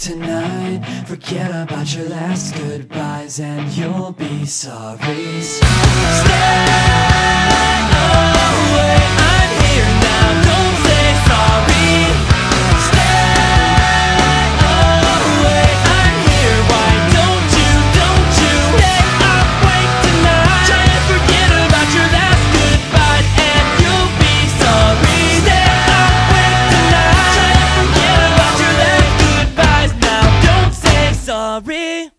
tonight. Forget about your last goodbyes and you'll be sorry. Stay away, I'm here now, don't say sorry. Stay away, I'm here, why don't you stay awake tonight? Try to forget about your last goodbyes and you'll be sorry. Stay awake tonight. Try to forget about your last goodbyes now, don't say sorry.